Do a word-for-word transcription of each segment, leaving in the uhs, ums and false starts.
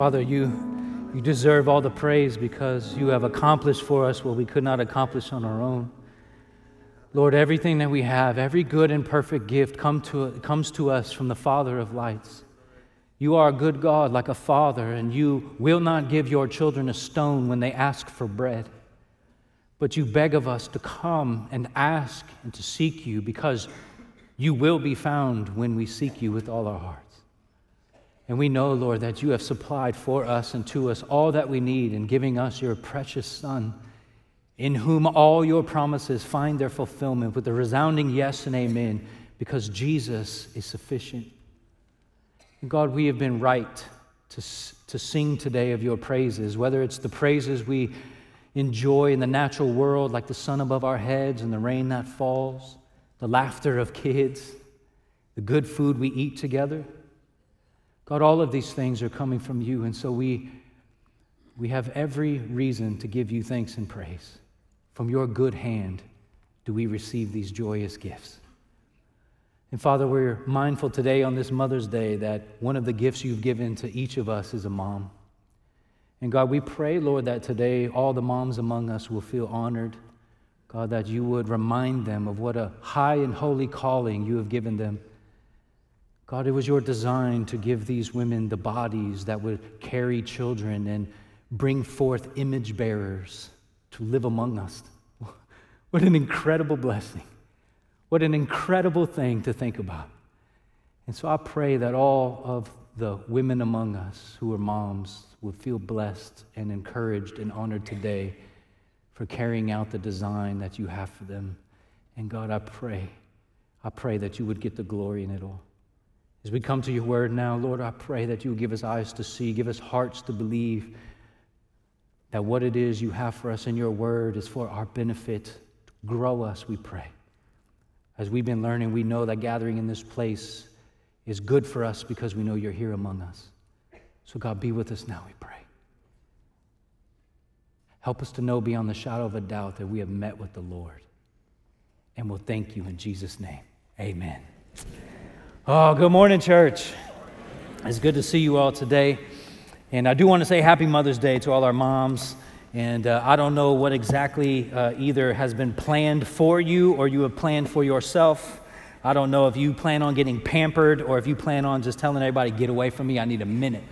Father, you, you deserve all the praise because you have accomplished for us what we could not accomplish on our own. Lord, everything that we have, every good and perfect gift come to, comes to us from the Father of lights. You are a good God like a father, and you will not give your children a stone when they ask for bread. But you beg of us to come and ask and to seek you because you will be found when we seek you with all our hearts. And we know, Lord, that you have supplied for us and to us all that we need in giving us your precious Son, in whom all your promises find their fulfillment with a resounding yes and amen, because Jesus is sufficient. And God, we have been right to, to sing today of your praises, whether it's the praises we enjoy in the natural world, like the sun above our heads and the rain that falls, the laughter of kids, the good food we eat together. God, all of these things are coming from you, and so we, we have every reason to give you thanks and praise. From your good hand do we receive these joyous gifts. And Father, we're mindful today on this Mother's Day that one of the gifts you've given to each of us is a mom. And God, we pray, Lord, that today all the moms among us will feel honored. God, that you would remind them of what a high and holy calling you have given them. God, it was your design to give these women the bodies that would carry children and bring forth image bearers to live among us. What an incredible blessing. What an incredible thing to think about. And so I pray that all of the women among us who are moms will feel blessed and encouraged and honored today for carrying out the design that you have for them. And God, I pray, I pray that you would get the glory in it all. As we come to your word now, Lord, I pray that you would give us eyes to see, give us hearts to believe that what it is you have for us in your word is for our benefit. Grow us, we pray. As we've been learning, we know that gathering in this place is good for us because we know you're here among us. So God, be with us now, we pray. Help us to know beyond the shadow of a doubt that we have met with the Lord. And we'll thank you in Jesus' name. Amen. Oh, good morning, church. It's good to see you all today. And I do want to say happy Mother's Day to all our moms. And uh, I don't know what exactly uh, either has been planned for you or you have planned for yourself. I don't know if you plan on getting pampered or if you plan on just telling everybody, get away from me, I need a minute.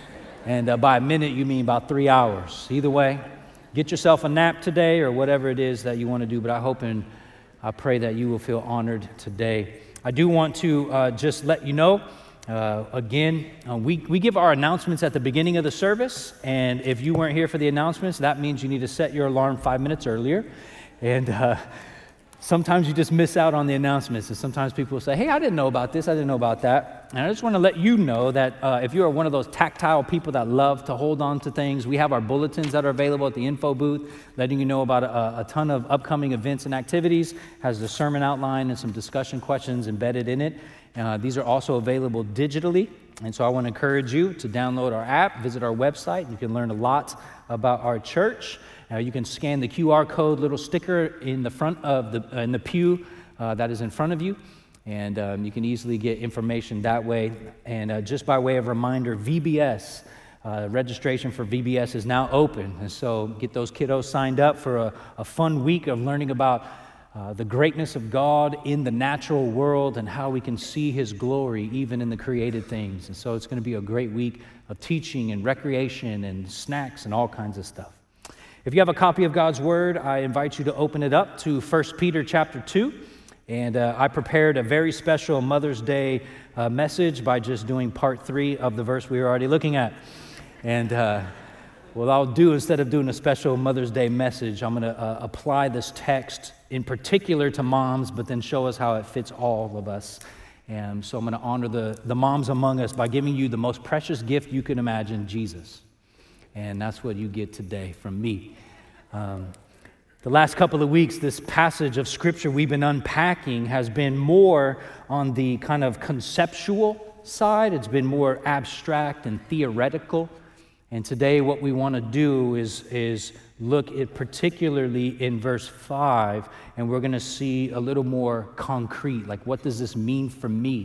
And uh, by a minute, you mean about three hours. Either way, get yourself a nap today or whatever it is that you want to do. But I hope and I pray that you will feel honored today. I do want to uh, just let you know, uh, again, uh, we, we give our announcements at the beginning of the service, and if you weren't here for the announcements, that means you need to set your alarm five minutes earlier, and uh, sometimes you just miss out on the announcements, and sometimes people will say, hey, I didn't know about this, I didn't know about that, and I just want to let you know that uh, if you are one of those tactile people that love to hold on to things, we have our bulletins that are available at the info booth, letting you know about a, a ton of upcoming events and activities, has the sermon outline and some discussion questions embedded in it. Uh, these are also available digitally, and so I want to encourage you to download our app, visit our website. You can learn a lot about our church. Uh, you can scan the Q R code little sticker in the front of the uh, in the pew uh, that is in front of you, and um, you can easily get information that way. And uh, just by way of reminder, V B S uh, registration for V B S is now open, and so get those kiddos signed up for a, a fun week of learning about Uh, the greatness of God in the natural world and how we can see his glory even in the created things. And so it's going to be a great week of teaching and recreation and snacks and all kinds of stuff. If you have a copy of God's Word, I invite you to open it up to First Peter chapter two. And uh, I prepared a very special Mother's Day uh, message by just doing part three of the verse we were already looking at. And uh, what I'll do, instead of doing a special Mother's Day message, I'm going to uh, apply this text in particular to moms, but then show us how it fits all of us. And so I'm going to honor the, the moms among us by giving you the most precious gift you can imagine, Jesus. And that's what you get today from me. Um, the last couple of weeks, this passage of Scripture we've been unpacking has been more on the kind of conceptual side. It's been more abstract and theoretical. And today what we want to do is, is look at particularly in verse five, and we're going to see a little more concrete, like what does this mean for me?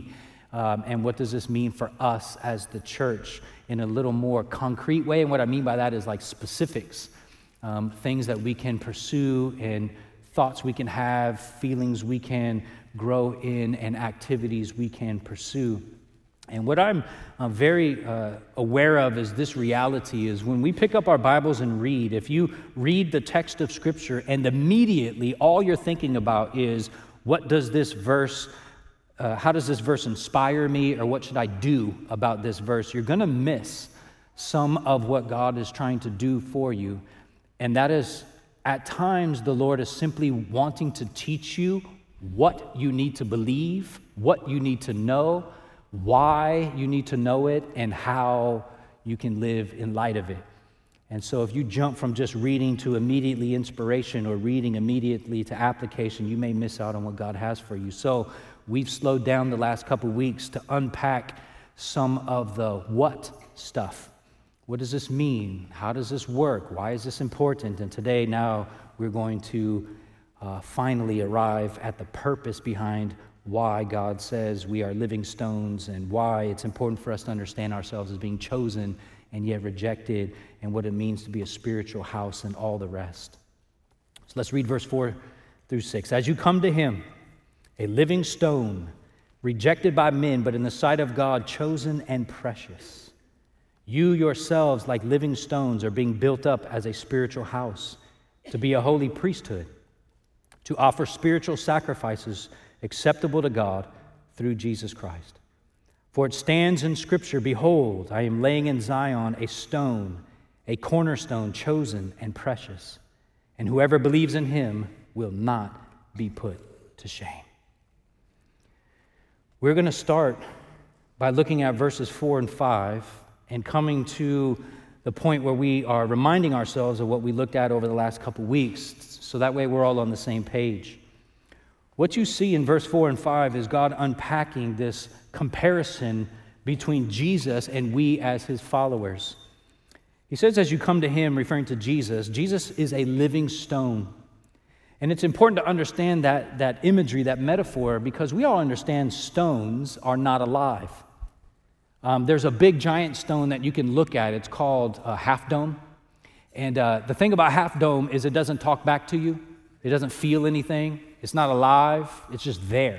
Um, and what does this mean for us as the church in a little more concrete way? And what I mean by that is like specifics, um, things that we can pursue and thoughts we can have, feelings we can grow in, and activities we can pursue. And what I'm uh, very uh, aware of is this reality is when we pick up our Bibles and read, if you read the text of Scripture and immediately all you're thinking about is, what does this verse, uh, how does this verse inspire me, or what should I do about this verse, you're going to miss some of what God is trying to do for you. And that is, at times, the Lord is simply wanting to teach you what you need to believe, what you need to know, why you need to know it, and how you can live in light of it. And so if you jump from just reading to immediately inspiration or reading immediately to application, you may miss out on what God has for you. So we've slowed down the last couple weeks to unpack some of the what stuff. What does this mean? How does this work? Why is this important? And today, now, we're going to uh, finally arrive at the purpose behind why God says we are living stones and why it's important for us to understand ourselves as being chosen and yet rejected, and what it means to be a spiritual house and all the rest. So let's read verse four through six. As you come to him, a living stone, rejected by men, but in the sight of God, chosen and precious. You yourselves, like living stones, are being built up as a spiritual house, to be a holy priesthood, to offer spiritual sacrifices acceptable to God through Jesus Christ. For it stands in Scripture, behold, I am laying in Zion a stone, a cornerstone chosen and precious, and whoever believes in him will not be put to shame. We're going to start by looking at verses four and five and coming to the point where we are reminding ourselves of what we looked at over the last couple weeks, so that way we're all on the same page. What you see in verse four and five is God unpacking this comparison between Jesus and we as his followers. He says, as you come to him, referring to Jesus, Jesus is a living stone. And it's important to understand that, that imagery, that metaphor, because we all understand stones are not alive. Um, there's a big giant stone that you can look at. It's called a Half Dome. And uh, the thing about Half Dome is it doesn't talk back to you. It doesn't feel anything. It's not alive. It's just there.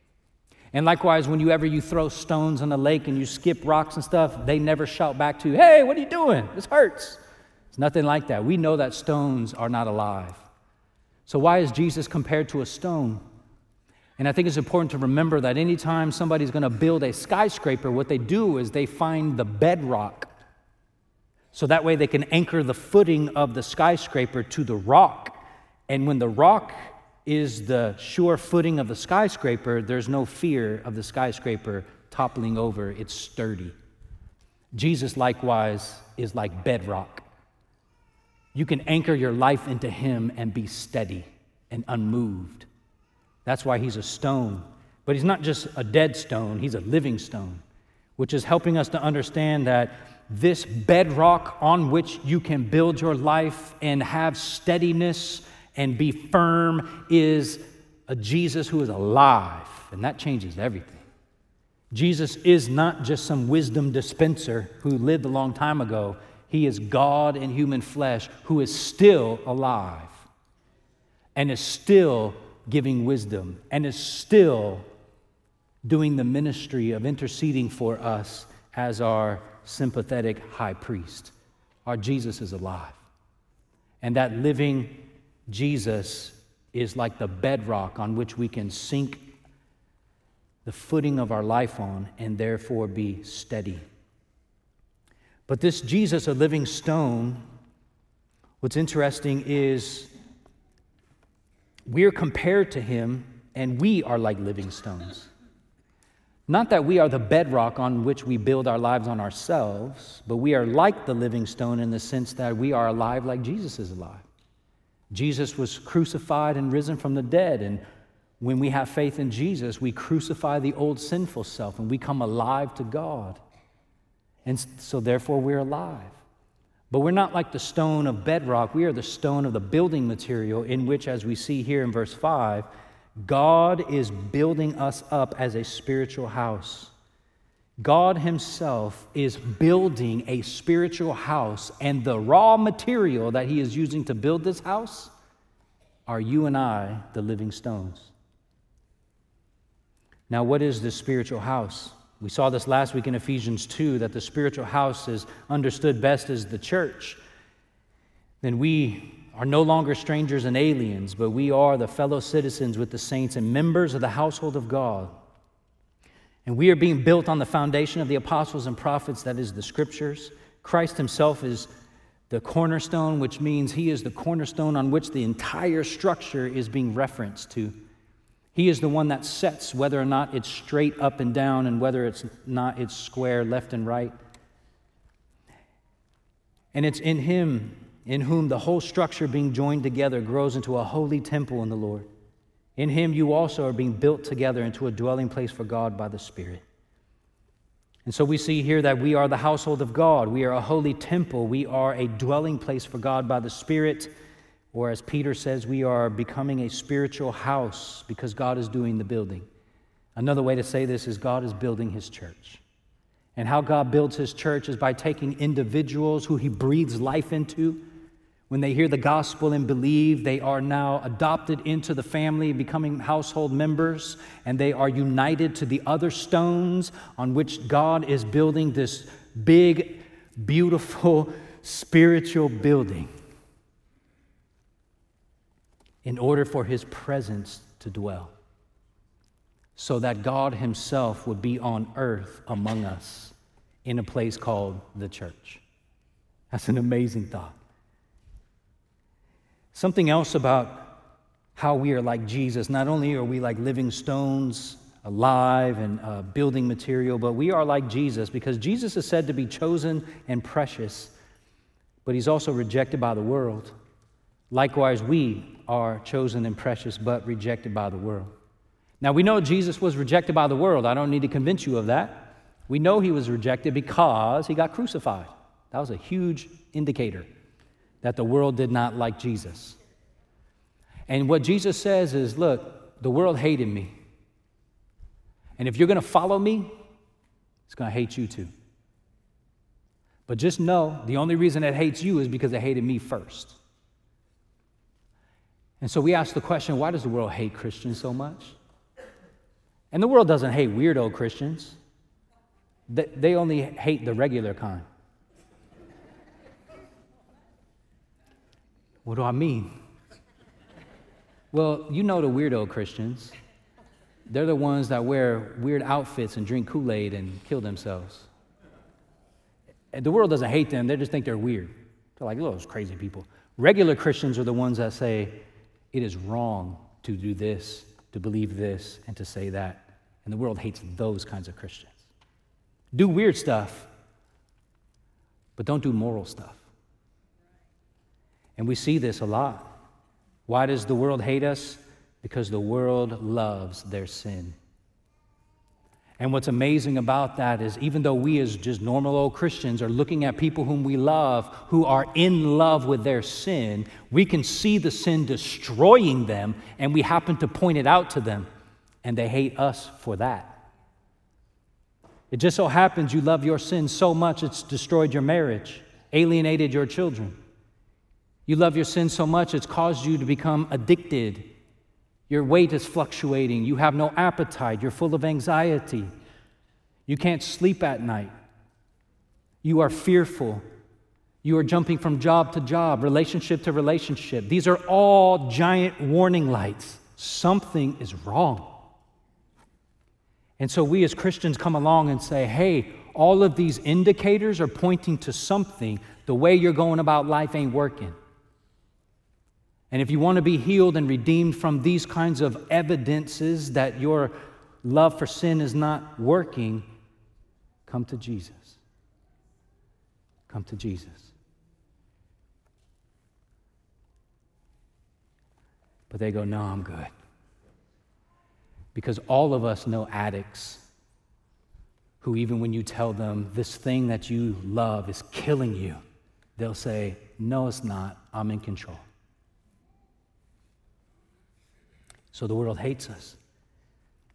And likewise, when you ever you throw stones in a lake and you skip rocks and stuff, they never shout back to you, hey, what are you doing? This hurts. It's nothing like that. We know that stones are not alive. So why is Jesus compared to a stone? And I think it's important to remember that anytime somebody's going to build a skyscraper, what they do is they find the bedrock. So that way they can anchor the footing of the skyscraper to the rock. And when the rock is the sure footing of the skyscraper, there's no fear of the skyscraper toppling over. It's sturdy. Jesus, likewise, is like bedrock. You can anchor your life into him and be steady and unmoved. That's why he's a stone. But he's not just a dead stone, he's a living stone, which is helping us to understand that this bedrock on which you can build your life and have steadiness and be firm is a Jesus who is alive, and that changes everything. Jesus is not just some wisdom dispenser who lived a long time ago. He is God in human flesh who is still alive and is still giving wisdom and is still doing the ministry of interceding for us as our sympathetic high priest. Our Jesus is alive. And that living Jesus is like the bedrock on which we can sink the footing of our life on and therefore be steady. But this Jesus, a living stone, what's interesting is we're compared to him and we are like living stones. Not that we are the bedrock on which we build our lives on ourselves, but we are like the living stone in the sense that we are alive like Jesus is alive. Jesus was crucified and risen from the dead, and when we have faith in Jesus, we crucify the old sinful self and we come alive to God. And so therefore we're alive. But we're not like the stone of bedrock. We are the stone of the building material in which, as we see here in verse five, God is building us up as a spiritual house. God himself is building a spiritual house, and the raw material that he is using to build this house are you and I, the living stones. Now, what is this spiritual house? We saw this last week in Ephesians two, that the spiritual house is understood best as the church. Then we are no longer strangers and aliens, but we are the fellow citizens with the saints and members of the household of God. And we are being built on the foundation of the apostles and prophets, that is the scriptures. Christ himself is the cornerstone, which means he is the cornerstone on which the entire structure is being referenced to. He is the one that sets whether or not it's straight up and down and whether it's not, it's square left and right. And it's in him, in whom the whole structure being joined together grows into a holy temple in the Lord. In him you also are being built together into a dwelling place for God by the Spirit. And so we see here that we are the household of God. We are a holy temple. We are a dwelling place for God by the Spirit. Or as Peter says, we are becoming a spiritual house because God is doing the building. Another way to say this is God is building his church. And how God builds his church is by taking individuals who he breathes life into. When they hear the gospel and believe, they are now adopted into the family, becoming household members, and they are united to the other stones on which God is building this big, beautiful, spiritual building in order for his presence to dwell, so that God himself would be on earth among us in a place called the church. That's an amazing thought. Something else about how we are like Jesus. Not only are we like living stones, alive and uh, building material, but we are like Jesus because Jesus is said to be chosen and precious, but he's also rejected by the world. Likewise, we are chosen and precious, but rejected by the world. Now, we know Jesus was rejected by the world. I don't need to convince you of that. We know he was rejected because he got crucified. That was a huge indicator that the world did not like Jesus. And what Jesus says is, look, the world hated me. And if you're going to follow me, it's going to hate you too. But just know, the only reason it hates you is because it hated me first. And so we ask the question, why does the world hate Christians so much? And the world doesn't hate weirdo Christians. They only hate the regular kind. What do I mean? Well, you know the weirdo Christians. They're the ones that wear weird outfits and drink Kool-Aid and kill themselves. And the world doesn't hate them. They just think they're weird. They're like, oh, those crazy people. Regular Christians are the ones that say, it is wrong to do this, to believe this, and to say that. And the world hates those kinds of Christians. Do weird stuff, but don't do moral stuff. And we see this a lot. Why does the world hate us? Because the world loves their sin. And what's amazing about that is even though we as just normal old Christians are looking at people whom we love, who are in love with their sin, we can see the sin destroying them, and we happen to point it out to them, and they hate us for that. It just so happens you love your sin so much it's destroyed your marriage, alienated your children. You love your sin so much it's caused you to become addicted. Your weight is fluctuating. You have no appetite. You're full of anxiety. You can't sleep at night. You are fearful. You are jumping from job to job, relationship to relationship. These are all giant warning lights. Something is wrong. And so we as Christians come along and say, hey, all of these indicators are pointing to something. The way you're going about life ain't working. And if you want to be healed and redeemed from these kinds of evidences that your love for sin is not working, come to Jesus. Come to Jesus. But they go, no, I'm good. Because all of us know addicts who even when you tell them this thing that you love is killing you, they'll say, no, it's not. I'm in control. So the world hates us.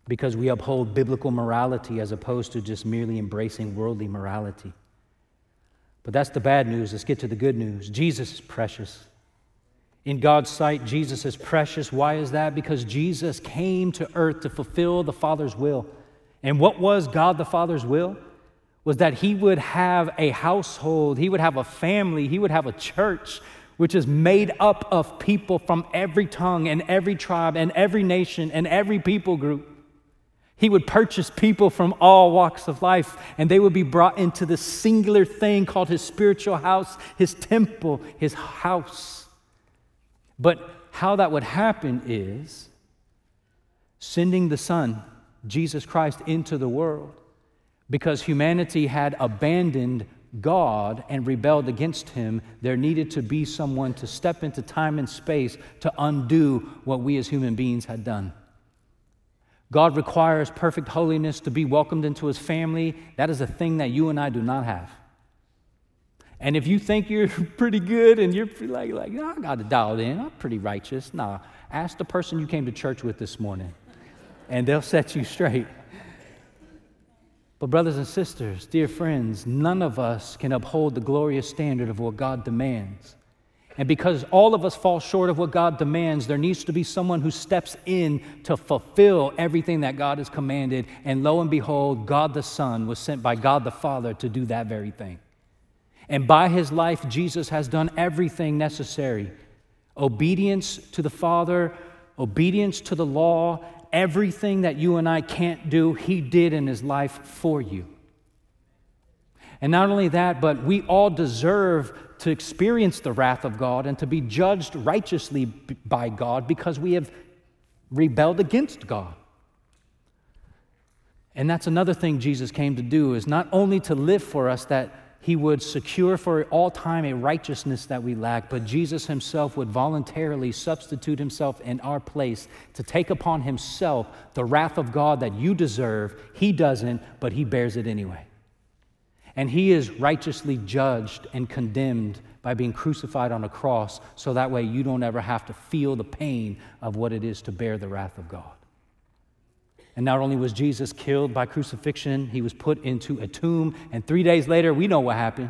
because we uphold biblical morality as opposed to just merely embracing worldly morality. But that's the bad news. Let's get to the good news. Jesus is precious. In God's sight, Jesus is precious. Why is that? Because Jesus came to earth to fulfill the Father's will. And what was God the Father's will? Was that he would have a household, he would have a family, he would have a church, which is made up of people from every tongue and every tribe and every nation and every people group. He would purchase people from all walks of life, and they would be brought into this singular thing called his spiritual house, his temple, his house. But how that would happen is sending the Son, Jesus Christ, into the world, because humanity had abandoned God and rebelled against him. There needed to be someone to step into time and space to undo what we as human beings had done. God requires perfect holiness to be welcomed into his family. That is a thing that you and I do not have. And if you think you're pretty good and you're like, like no, I got it dialed in, I'm pretty righteous. Nah, ask the person you came to church with this morning, and they'll set you straight. But brothers and sisters, dear friends, none of us can uphold the glorious standard of what God demands. And because all of us fall short of what God demands, there needs to be someone who steps in to fulfill everything that God has commanded. And lo and behold, God the Son was sent by God the Father to do that very thing. And by his life, Jesus has done everything necessary. Obedience to the Father, obedience to the law, everything that you and I can't do, he did in his life for you. And not only that, but we all deserve to experience the wrath of God and to be judged righteously by God because we have rebelled against God. And that's another thing Jesus came to do, is not only to live for us that he would secure for all time a righteousness that we lack, but Jesus himself would voluntarily substitute himself in our place to take upon himself the wrath of God that you deserve. He doesn't, but he bears it anyway. And he is righteously judged and condemned by being crucified on a cross, so that way you don't ever have to feel the pain of what it is to bear the wrath of God. And not only was Jesus killed by crucifixion, he was put into a tomb, and three days later, we know what happened.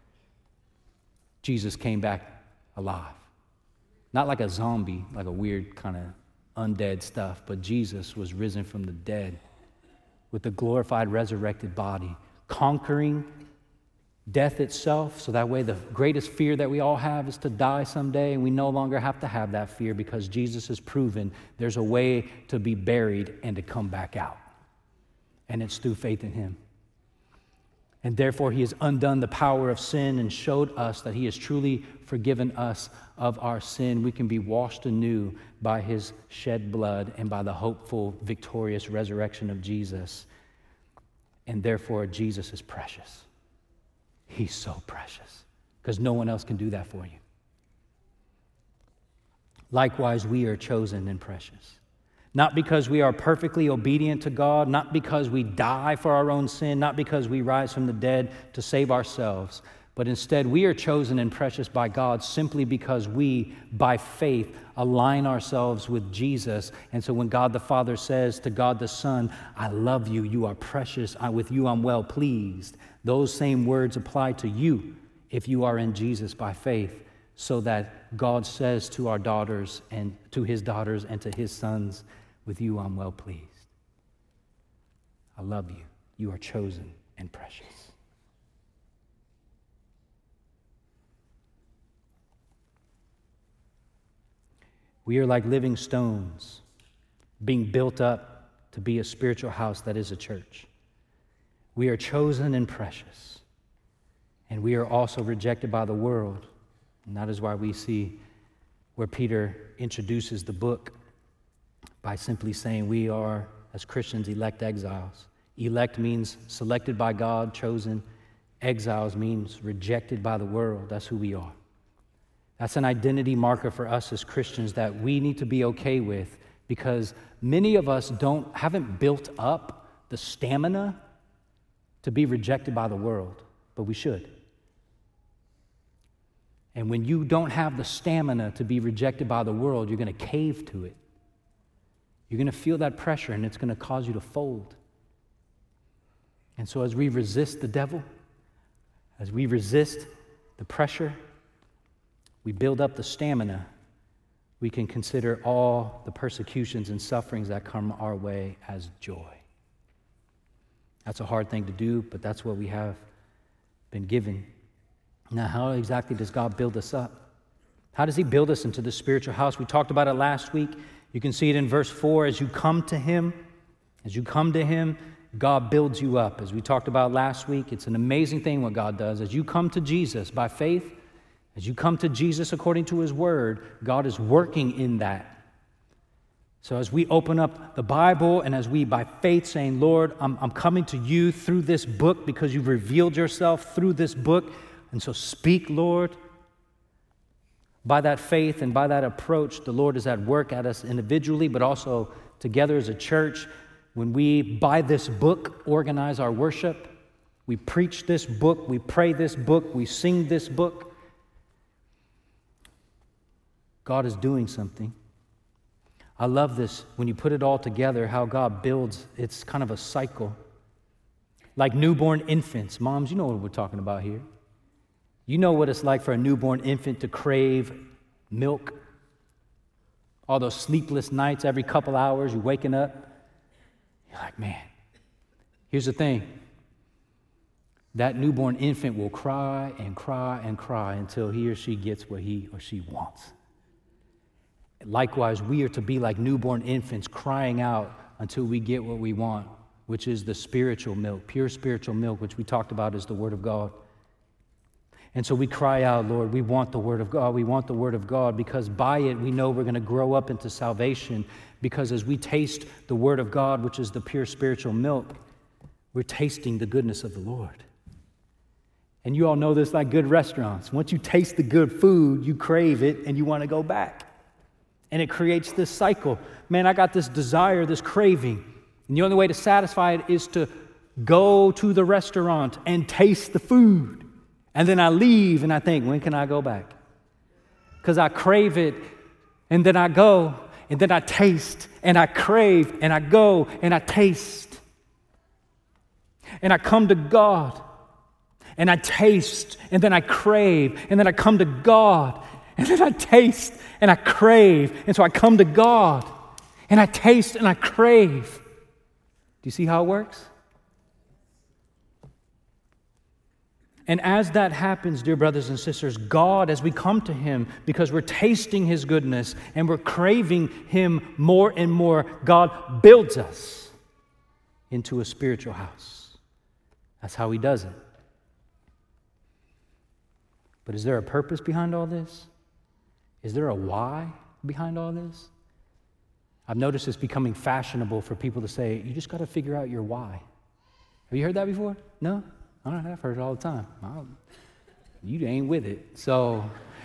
Jesus came back alive. Not like a zombie, like a weird kind of undead stuff, but Jesus was risen from the dead with a glorified, resurrected body, conquering death itself, so that way the greatest fear that we all have is to die someday, and we no longer have to have that fear because Jesus has proven there's a way to be buried and to come back out. And it's through faith in him. And therefore he has undone the power of sin and showed us that he has truly forgiven us of our sin. We can be washed anew by his shed blood and by the hopeful, victorious resurrection of Jesus. And therefore Jesus is precious. He's so precious because no one else can do that for you. Likewise, we are chosen and precious. Not because we are perfectly obedient to God, not because we die for our own sin, not because we rise from the dead to save ourselves, but instead we are chosen and precious by God simply because we, by faith, align ourselves with Jesus. And so when God the Father says to God the Son, I love you, you are precious, I, with you I'm well pleased, those same words apply to you if you are in Jesus by faith, so that God says to our daughters and to his daughters and to his sons, with you I'm well pleased. I love you. You are chosen and precious. We are like living stones being built up to be a spiritual house that is a church. We are chosen and precious, and we are also rejected by the world. And that is why we see where Peter introduces the book by simply saying we are, as Christians, elect exiles. Elect means selected by God, chosen. Exiles means rejected by the world. That's who we are. That's an identity marker for us as Christians that we need to be okay with, because many of us don't haven't built up the stamina to be rejected by the world, but we should. And when you don't have the stamina to be rejected by the world, you're going to cave to it. You're going to feel that pressure, and it's going to cause you to fold. And so as we resist the devil, as we resist the pressure, we build up the stamina, we can consider all the persecutions and sufferings that come our way as joy. That's a hard thing to do, but that's what we have been given. Now, how exactly does God build us up? How does he build us into the spiritual house? We talked about it last week. You can see it in verse four. As you come to him, as you come to him, God builds you up. As we talked about last week, it's an amazing thing what God does. As you come to Jesus by faith, as you come to Jesus according to his word, God is working in that. So as we open up the Bible and as we, by faith, saying, Lord, I'm, I'm coming to you through this book because you've revealed yourself through this book. And so speak, Lord. By that faith and by that approach, the Lord is at work at us individually, but also together as a church. When we, by this book, organize our worship, we preach this book, we pray this book, we sing this book, God is doing something. I love this when you put it all together, how God builds. It's kind of a cycle. Like newborn infants. Moms, you know what we're talking about here. You know what it's like for a newborn infant to crave milk. All those sleepless nights, every couple hours, you're waking up. You're like, man, here's the thing. That newborn infant will cry and cry and cry until he or she gets what he or she wants. Likewise, we are to be like newborn infants, crying out until we get what we want, which is the spiritual milk, pure spiritual milk, which we talked about is the Word of God. And so we cry out, Lord, we want the Word of God. We want the Word of God because by it we know we're going to grow up into salvation, because as we taste the Word of God, which is the pure spiritual milk, we're tasting the goodness of the Lord. And you all know this like good restaurants. Once you taste the good food, you crave it and you want to go back. And it creates this cycle. Man, I got this desire, this craving. And the only way to satisfy it is to go to the restaurant and taste the food. And then I leave and I think, when can I go back? Because I crave it, and then I go, and then I taste, and I crave, and I go, and I taste. And I come to God, and I taste, and then I crave, and then I come to God, and then I taste, and I crave, and so I come to God, and I taste, and I crave. Do you see how it works? And as that happens, dear brothers and sisters, God, as we come to him, because we're tasting his goodness and we're craving him more and more, God builds us into a spiritual house. That's how he does it. But is there a purpose behind all this? Is there a why behind all this? I've noticed it's becoming fashionable for people to say, you just got to figure out your why. Have you heard that before? No? All right, I've heard it all the time. I'll, you ain't with it. So,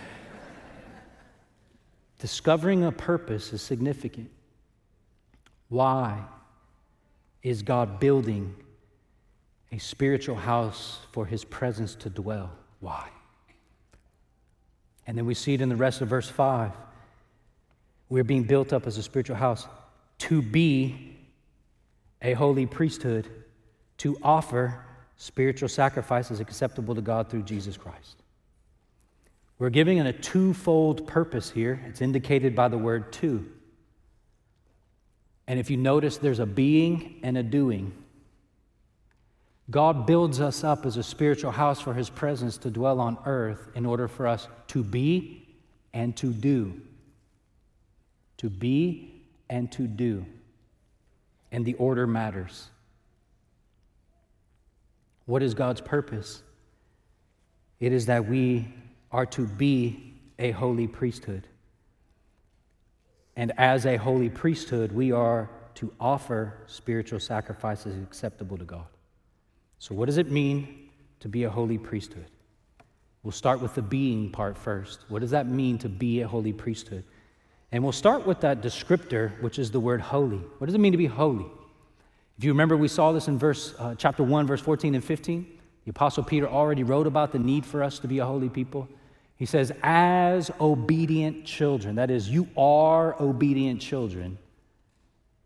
discovering a purpose is significant. Why is God building a spiritual house for his presence to dwell? Why? And then we see it in the rest of verse five. We're being built up as a spiritual house to be a holy priesthood, to offer spiritual sacrifices acceptable to God through Jesus Christ. We're giving it a twofold purpose here. It's indicated by the word to. And if you notice, there's a being and a doing. God builds us up as a spiritual house for his presence to dwell on earth in order for us to be and to do. To be and to do. And the order matters. What is God's purpose? It is that we are to be a holy priesthood. And as a holy priesthood, we are to offer spiritual sacrifices acceptable to God. So what does it mean to be a holy priesthood? We'll start with the being part first. What does that mean to be a holy priesthood? And we'll start with that descriptor, which is the word holy. What does it mean to be holy? If you remember, we saw this in verse uh, chapter one, verse fourteen and fifteen. The Apostle Peter already wrote about the need for us to be a holy people. He says, as obedient children, that is, you are obedient children,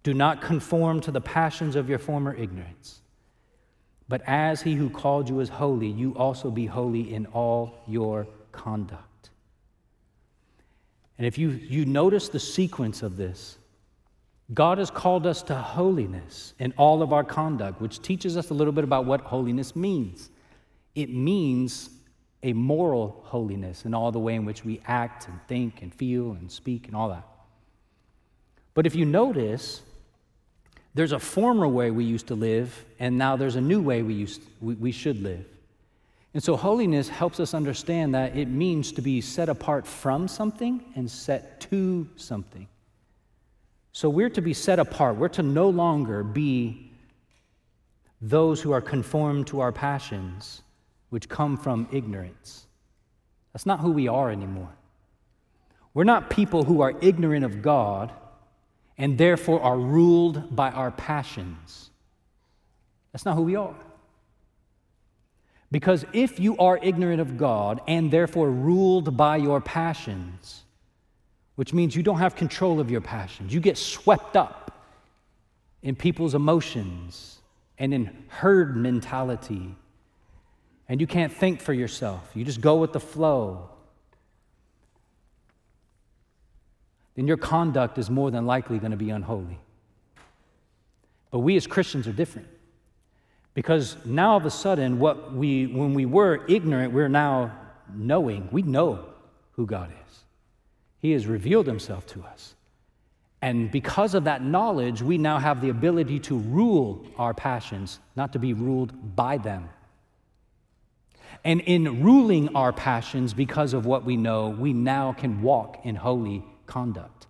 Do not conform to the passions of your former ignorance. But as he who called you is holy, you also be holy in all your conduct. And if you, you notice the sequence of this, God has called us to holiness in all of our conduct, which teaches us a little bit about what holiness means. It means a moral holiness in all the way in which we act and think and feel and speak and all that. But if you notice, there's a former way we used to live, and now there's a new way we, used, we, we should live. And so holiness helps us understand that it means to be set apart from something and set to something. So we're to be set apart. We're to no longer be those who are conformed to our passions, which come from ignorance. That's not who we are anymore. We're not people who are ignorant of God and therefore are ruled by our passions. That's not who we are. Because if you are ignorant of God and therefore ruled by your passions, which means you don't have control of your passions, you get swept up in people's emotions and in herd mentality, and you can't think for yourself, you just go with the flow, then your conduct is more than likely going to be unholy. But we as Christians are different. Because now all of a sudden, what we, when we were ignorant, we're now knowing. We know who God is. He has revealed himself to us. And because of that knowledge, we now have the ability to rule our passions, not to be ruled by them. And in ruling our passions because of what we know, we now can walk in holy conduct.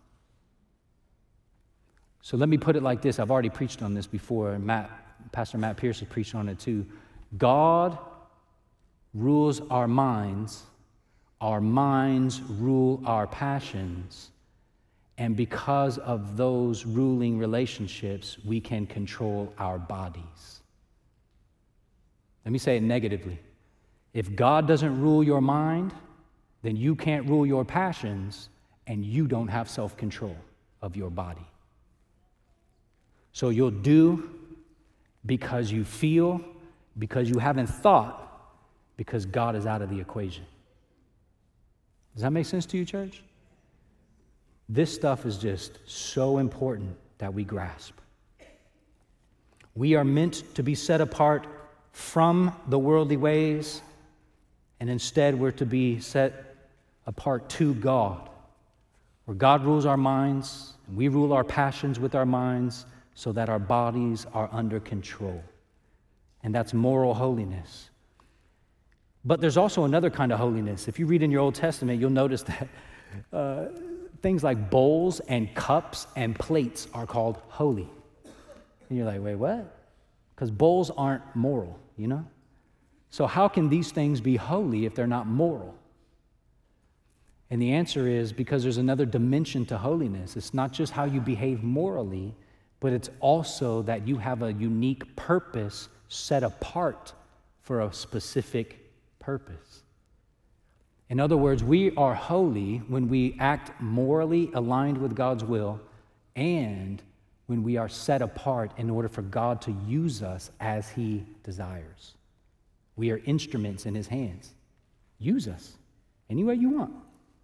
So let me put it like this. I've already preached on this before, and Matt, Pastor Matt Pierce has preached on it too. God rules our minds, our minds rule our passions, and because of those ruling relationships, we can control our bodies. Let me say it negatively. If God doesn't rule your mind, then you can't rule your passions, and you don't have self-control of your body. So you'll do because you feel, because you haven't thought, because God is out of the equation. Does that make sense to you, church? This stuff is just so important that we grasp. We are meant to be set apart from the worldly ways, and instead we're to be set apart to God, where God rules our minds, and we rule our passions with our minds so that our bodies are under control. And that's moral holiness. But there's also another kind of holiness. If you read in your Old Testament, you'll notice that uh, things like bowls and cups and plates are called holy. And you're like, wait, what? Because bowls aren't moral, you know? So how can these things be holy if they're not moral? And the answer is because there's another dimension to holiness. It's not just how you behave morally, but it's also that you have a unique purpose set apart for a specific purpose. In other words, we are holy when we act morally aligned with God's will and when we are set apart in order for God to use us as He desires. We are instruments in His hands. Use us any way you want.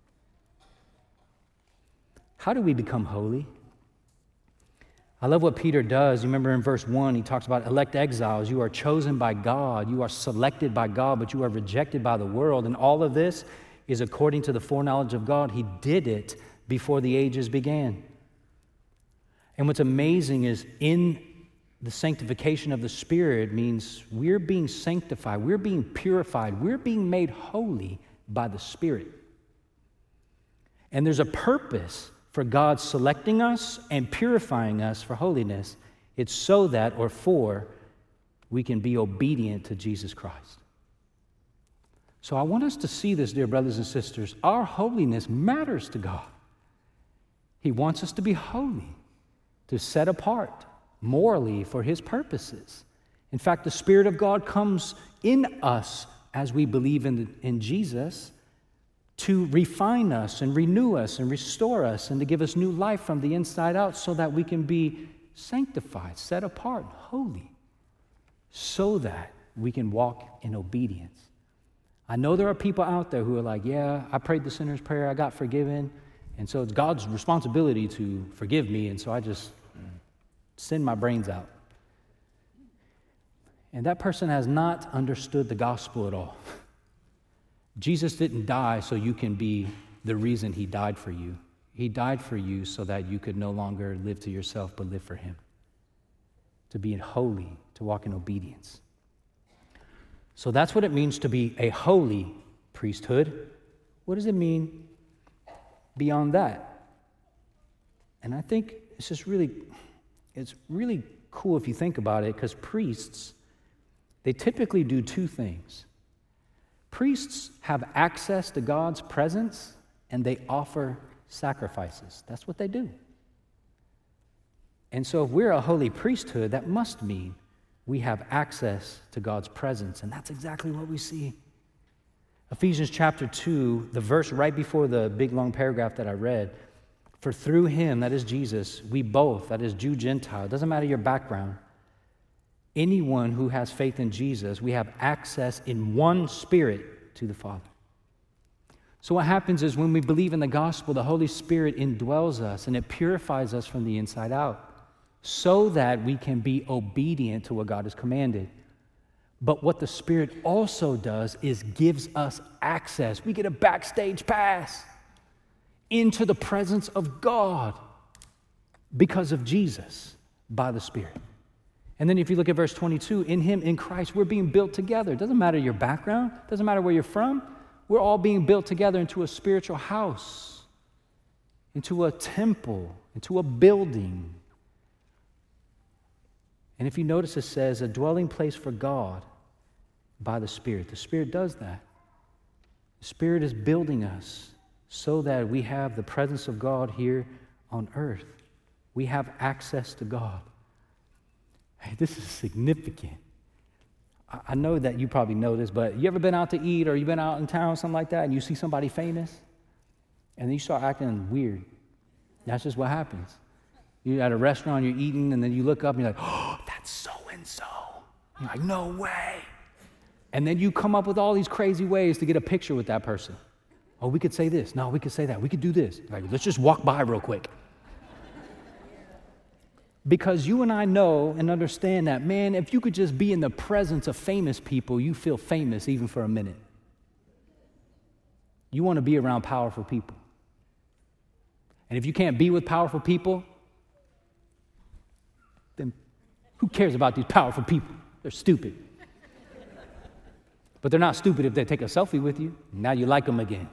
How do we become holy? I love what Peter does. You remember in verse one, he talks about elect exiles. You are chosen by God. You are selected by God, but you are rejected by the world. And all of this is according to the foreknowledge of God. He did it before the ages began. And what's amazing is in the sanctification of the Spirit means we're being sanctified. We're being purified. We're being made holy by the Spirit. And there's a purpose for God selecting us and purifying us for holiness. It's so that, or for, we can be obedient to Jesus Christ. So I want us to see this, dear brothers and sisters. Our holiness matters to God. He wants us to be holy, to set apart morally for His purposes. In fact, the Spirit of God comes in us as we believe in, in Jesus to refine us and renew us and restore us and to give us new life from the inside out so that we can be sanctified, set apart, holy, so that we can walk in obedience. I know there are people out there who are like, yeah, I prayed the sinner's prayer, I got forgiven, and so it's God's responsibility to forgive me, and so I just send my brains out. And that person has not understood the gospel at all. Jesus didn't die so you can be the reason he died for you. He died for you so that you could no longer live to yourself, but live for him. To be holy, to walk in obedience. So that's what it means to be a holy priesthood. What does it mean beyond that? And I think it's just really, it's really cool if you think about it, because priests, they typically do two things. Priests have access to God's presence, and they offer sacrifices. That's what they do. And so if we're a holy priesthood, that must mean we have access to God's presence, and that's exactly what we see. Ephesians chapter two, the verse right before the big long paragraph that I read, for through him, that is Jesus, we both, that is Jew, Gentile, it doesn't matter your background, anyone who has faith in Jesus, we have access in one Spirit to the Father. So what happens is when we believe in the gospel, the Holy Spirit indwells us and it purifies us from the inside out so that we can be obedient to what God has commanded. But what the Spirit also does is gives us access. We get a backstage pass into the presence of God because of Jesus by the Spirit. And then if you look at verse twenty-two, in him, in Christ, we're being built together. It doesn't matter your background. It doesn't matter where you're from. We're all being built together into a spiritual house, into a temple, into a building. And if you notice, it says a dwelling place for God by the Spirit. The Spirit does that. The Spirit is building us so that we have the presence of God here on earth. We have access to God. Hey, this is significant. I know that you probably know this, but you ever been out to eat or you've been out in town, something like that, and you see somebody famous, and then you start acting weird? That's just what happens. You're at a restaurant, you're eating, and then you look up and you're like, oh, that's so-and-so. You're like, no way. And then you come up with all these crazy ways to get a picture with that person. Oh, we could say this. No, we could say that. We could do this. Like, let's just walk by real quick. Because you and I know and understand that, man, if you could just be in the presence of famous people, you feel famous even for a minute. You want to be around powerful people. And if you can't be with powerful people, then who cares about these powerful people? They're stupid. But they're not stupid if they take a selfie with you. Now you like them again.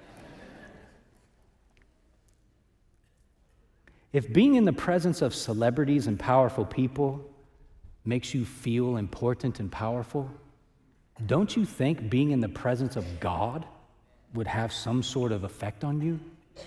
If being in the presence of celebrities and powerful people makes you feel important and powerful, don't you think being in the presence of God would have some sort of effect on you?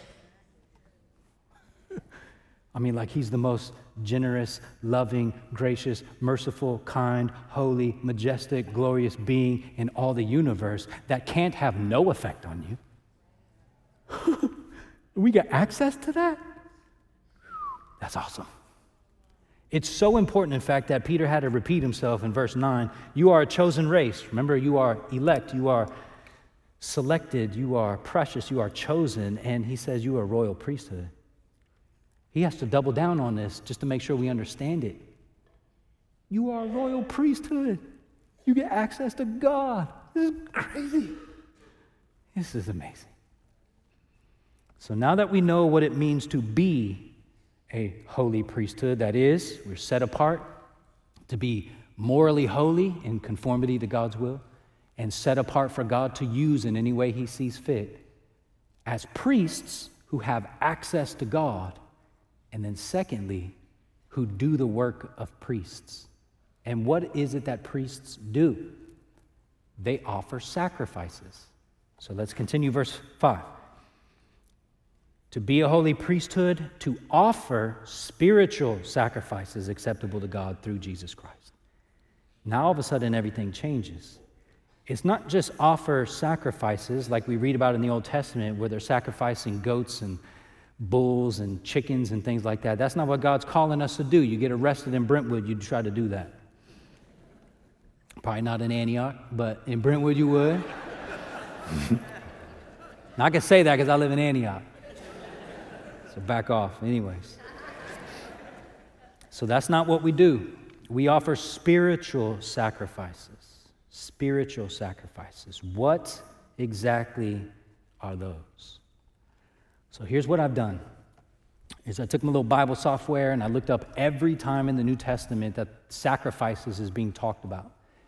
I mean, like he's the most generous, loving, gracious, merciful, kind, holy, majestic, glorious being in all the universe that can't have no effect on you. We get access to that? That's awesome. It's so important, in fact, that Peter had to repeat himself in verse nine. You are a chosen race. Remember, you are elect, you are selected, you are precious, you are chosen, and he says you are a royal priesthood. He has to double down on this just to make sure we understand it. You are a royal priesthood. You get access to God. This is crazy. This is amazing. So now that we know what it means to be a holy priesthood, that is, we're set apart to be morally holy in conformity to God's will and set apart for God to use in any way he sees fit as priests who have access to God, and then secondly, who do the work of priests. And what is it that priests do? They offer sacrifices. So let's continue verse five. To be a holy priesthood, to offer spiritual sacrifices acceptable to God through Jesus Christ. Now all of a sudden everything changes. It's not just offer sacrifices like we read about in the Old Testament where they're sacrificing goats and bulls and chickens and things like that. That's not what God's calling us to do. You get arrested in Brentwood, you'd try to do that. Probably not in Antioch, but in Brentwood you would. Now, I can say that because I live in Antioch. So back off. Anyways. So that's not what we do. We offer spiritual sacrifices. Spiritual sacrifices. What exactly are those? So here's what I've done. Is I took my little Bible software and I looked up every time in the New Testament that sacrifices is being talked about.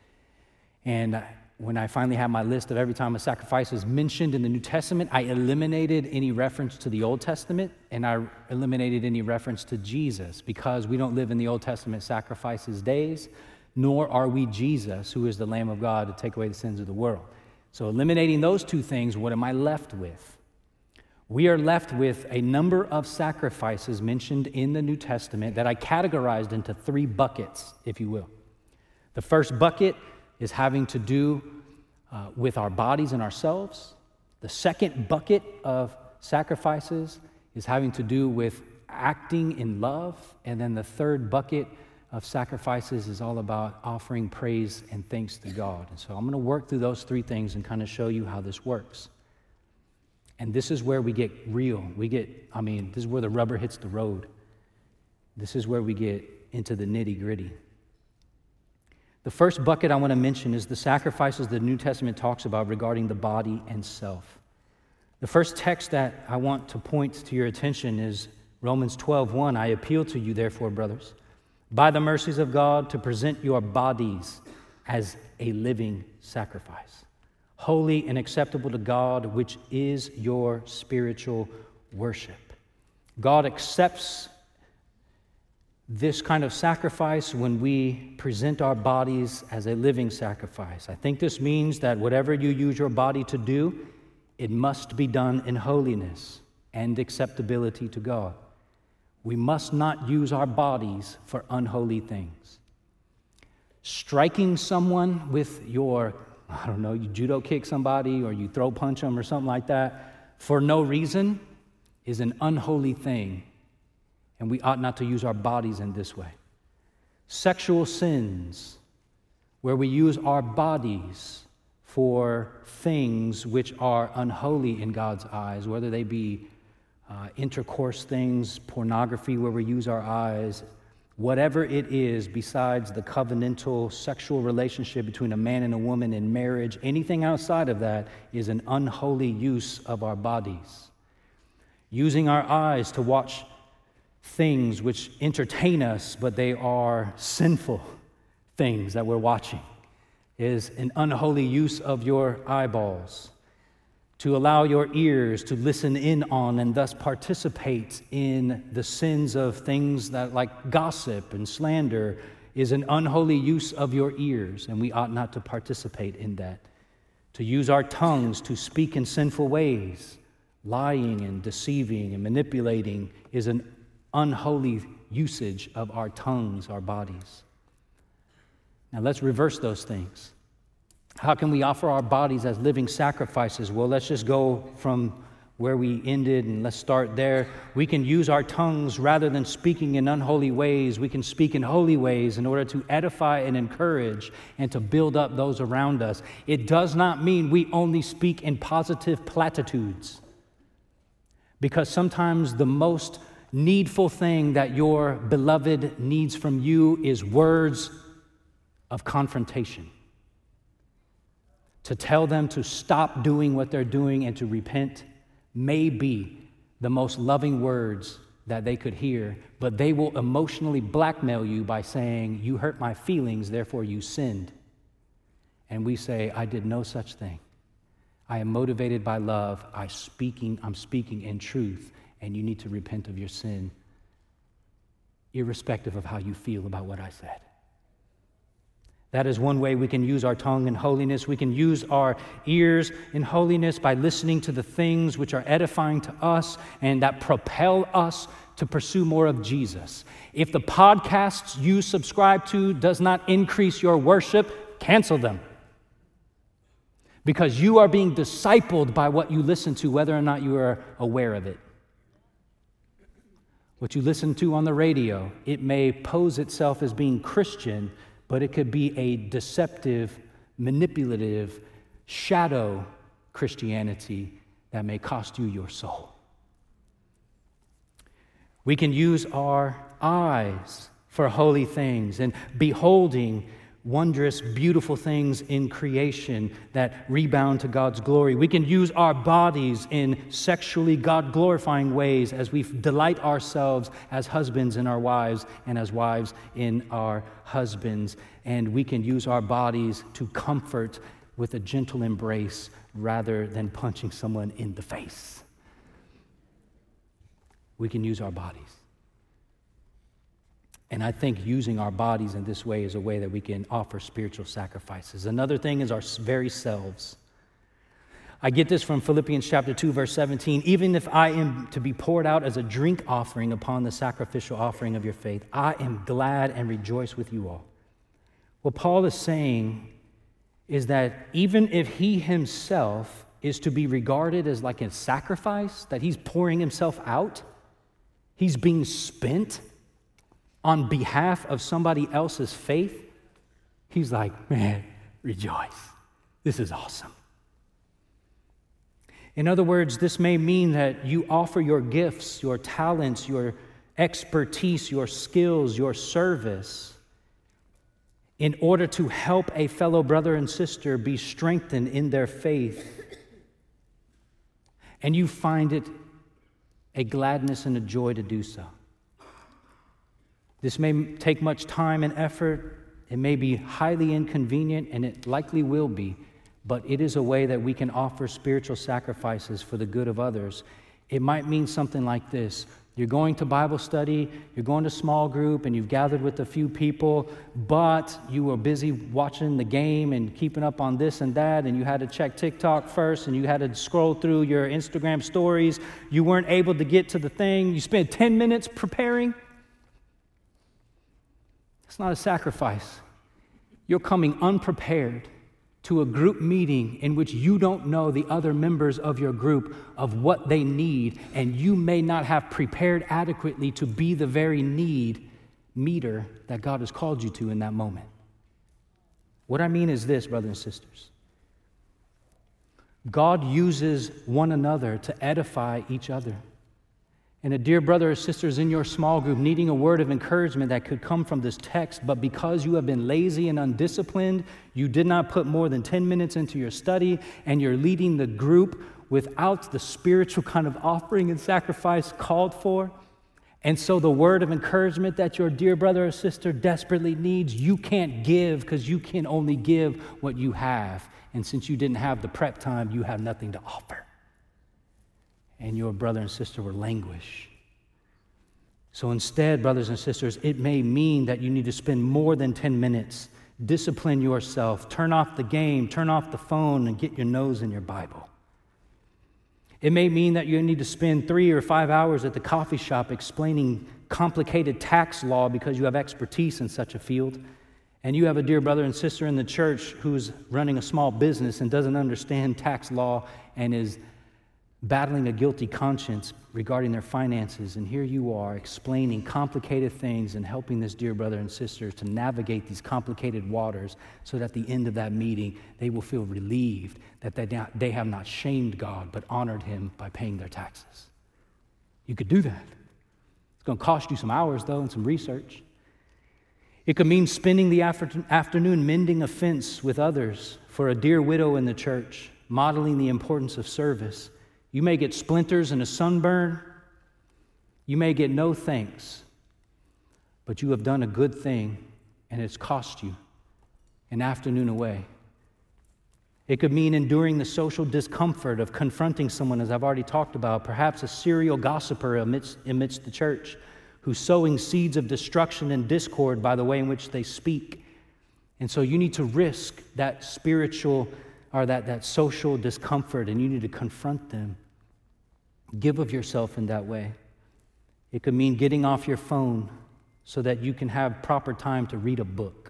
And when I finally had my list of every time a sacrifice is mentioned in the New Testament, I eliminated any reference to the Old Testament and I eliminated any reference to Jesus, because we don't live in the Old Testament sacrifices days, nor are we Jesus, who is the Lamb of God to take away the sins of the world. So eliminating those two things, what am I left with? We are left with a number of sacrifices mentioned in the New Testament that I categorized into three buckets, if you will. The first bucket is having to do uh, with our bodies and ourselves. The second bucket of sacrifices is having to do with acting in love. And then the third bucket of sacrifices is all about offering praise and thanks to God. And so I'm going to work through those three things and kind of show you how this works. And this is where we get real. We get, I mean, this is where the rubber hits the road. This is where we get into the nitty-gritty. The first bucket I want to mention is the sacrifices the New Testament talks about regarding the body and self. The first text that I want to point to your attention is Romans twelve one. I appeal to you, therefore, brothers, by the mercies of God, to present your bodies as a living sacrifice, holy and acceptable to God, which is your spiritual worship. God accepts this kind of sacrifice when we present our bodies as a living sacrifice. I think this means that whatever you use your body to do, it must be done in holiness and acceptability to God. We must not use our bodies for unholy things. Striking someone with your, I don't know, you judo kick somebody or you throw punch them or something like that for no reason is an unholy thing. And we ought not to use our bodies in this way. Sexual sins, where we use our bodies for things which are unholy in God's eyes, whether they be uh, intercourse things, pornography, where we use our eyes, whatever it is besides the covenantal sexual relationship between a man and a woman in marriage, anything outside of that is an unholy use of our bodies. Using our eyes to watch things which entertain us, but they are sinful things that we're watching, is an unholy use of your eyeballs. To allow your ears to listen in on and thus participate in the sins of things that like gossip and slander is an unholy use of your ears, and we ought not to participate in that. To use our tongues to speak in sinful ways, lying and deceiving and manipulating, is an unholy usage of our tongues, our bodies. Now let's reverse those things. How can we offer our bodies as living sacrifices? Well, let's just go from where we ended and let's start there. We can use our tongues rather than speaking in unholy ways. We can speak in holy ways in order to edify and encourage and to build up those around us. It does not mean we only speak in positive platitudes, because sometimes the most needful thing that your beloved needs from you is words of confrontation. To tell them to stop doing what they're doing and to repent may be the most loving words that they could hear, but they will emotionally blackmail you by saying, you hurt my feelings, therefore you sinned. And we say, I did no such thing. I am motivated by love. I speaking, I'm speaking in truth. And you need to repent of your sin, irrespective of how you feel about what I said. That is one way we can use our tongue in holiness. We can use our ears in holiness by listening to the things which are edifying to us and that propel us to pursue more of Jesus. If the podcasts you subscribe to does not increase your worship, cancel them. Because you are being discipled by what you listen to, whether or not you are aware of it. what you listen to on the radio. It may pose itself as being Christian, but it could be a deceptive, manipulative, shadow Christianity that may cost you your soul. We can use our eyes for holy things and beholding wondrous, beautiful things in creation that rebound to God's glory. We can use our bodies in sexually God-glorifying ways as we delight ourselves as husbands in our wives and as wives in our husbands. And we can use our bodies to comfort with a gentle embrace rather than punching someone in the face. We can use our bodies. And I think using our bodies in this way is a way that we can offer spiritual sacrifices. Another thing is our very selves. I get this from Philippians chapter two, verse seventeen. Even if I am to be poured out as a drink offering upon the sacrificial offering of your faith, I am glad and rejoice with you all. What Paul is saying is that even if he himself is to be regarded as like a sacrifice, that he's pouring himself out, he's being spent on behalf of somebody else's faith, he's like, man, rejoice. This is awesome. In other words, this may mean that you offer your gifts, your talents, your expertise, your skills, your service in order to help a fellow brother and sister be strengthened in their faith. And you find it a gladness and a joy to do so. This may take much time and effort. It may be highly inconvenient, and it likely will be, but it is a way that we can offer spiritual sacrifices for the good of others. It might mean something like this. You're going to Bible study, you're going to small group, and you've gathered with a few people, but you were busy watching the game and keeping up on this and that, and you had to check TikTok first, and you had to scroll through your Instagram stories. You weren't able to get to the thing. You spent ten minutes preparing. It's not a sacrifice. You're coming unprepared to a group meeting in which you don't know the other members of your group of what they need, and you may not have prepared adequately to be the very need meter that God has called you to in that moment. What I mean is this, brothers and sisters. God uses one another to edify each other. And a dear brother or sister is in your small group needing a word of encouragement that could come from this text, but because you have been lazy and undisciplined, you did not put more than ten minutes into your study, and you're leading the group without the spiritual kind of offering and sacrifice called for. And so the word of encouragement that your dear brother or sister desperately needs, you can't give because you can only give what you have. And since you didn't have the prep time, you have nothing to offer. And your brother and sister will languish. So instead, brothers and sisters, it may mean that you need to spend more than ten minutes, discipline yourself, turn off the game, turn off the phone, and get your nose in your Bible. It may mean that you need to spend three or five hours at the coffee shop explaining complicated tax law because you have expertise in such a field. And you have a dear brother and sister in the church who's running a small business and doesn't understand tax law and is battling a guilty conscience regarding their finances, and here you are explaining complicated things and helping this dear brother and sister to navigate these complicated waters so that at the end of that meeting, they will feel relieved that they, they have not shamed God but honored Him by paying their taxes. You could do that. It's going to cost you some hours, though, and some research. It could mean spending the after- afternoon mending a fence with others for a dear widow in the church, modeling the importance of service. You may get splinters and a sunburn. You may get no thanks. But you have done a good thing, and it's cost you an afternoon away. It could mean enduring the social discomfort of confronting someone, as I've already talked about, perhaps a serial gossiper amidst, amidst the church who's sowing seeds of destruction and discord by the way in which they speak. And so you need to risk that spiritual or that, that social discomfort, and you need to confront them. Give of yourself in that way. It could mean getting off your phone so that you can have proper time to read a book.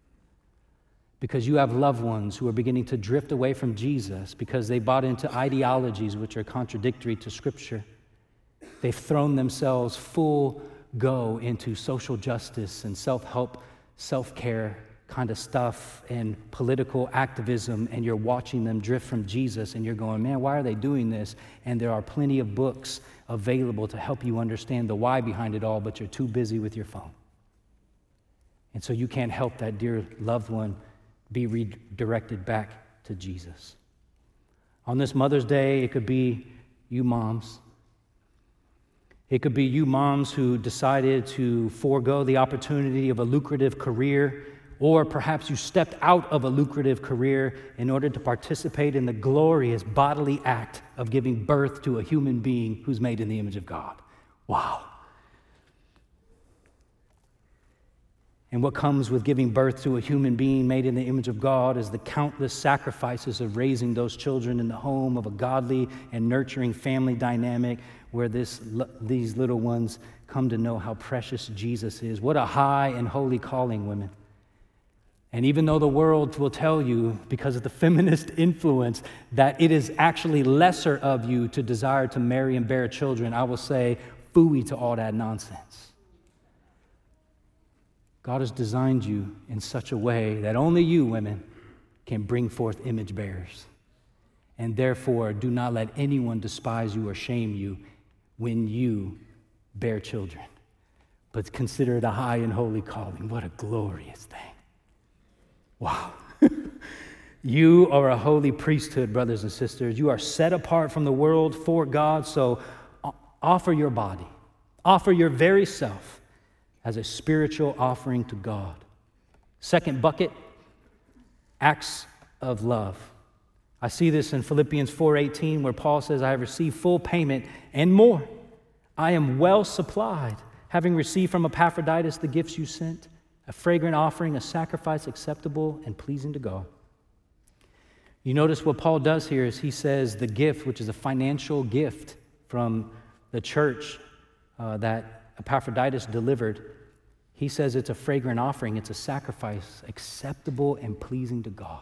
Because you have loved ones who are beginning to drift away from Jesus because they bought into ideologies which are contradictory to Scripture. They've thrown themselves full go into social justice and self-help, self-care kind of stuff and political activism, and you're watching them drift from Jesus, and you're going, man, why are they doing this? And there are plenty of books available to help you understand the why behind it all, but you're too busy with your phone. And so you can't help that dear loved one be redirected back to Jesus. On this Mother's Day, it could be you moms. It could be you moms who decided to forego the opportunity of a lucrative career, or perhaps you stepped out of a lucrative career in order to participate in the glorious bodily act of giving birth to a human being who's made in the image of God. Wow. And what comes with giving birth to a human being made in the image of God is the countless sacrifices of raising those children in the home of a godly and nurturing family dynamic where this, these little ones come to know how precious Jesus is. What a high and holy calling, women. And even though the world will tell you, because of the feminist influence, that it is actually lesser of you to desire to marry and bear children, I will say, phooey to all that nonsense. God has designed you in such a way that only you, women, can bring forth image bearers. And therefore, do not let anyone despise you or shame you when you bear children. But consider it a high and holy calling. What a glorious thing. Wow. You are a holy priesthood, brothers and sisters. You are set apart from the world for God, so offer your body, offer your very self as a spiritual offering to God. Second bucket, acts of love. I see this in Philippians four eighteen, where Paul says, I have received full payment and more. I am well supplied, having received from Epaphroditus the gifts you sent, a fragrant offering, a sacrifice acceptable and pleasing to God. You notice what Paul does here is he says the gift, which is a financial gift from the church uh, that Epaphroditus delivered, he says it's a fragrant offering, it's a sacrifice acceptable and pleasing to God.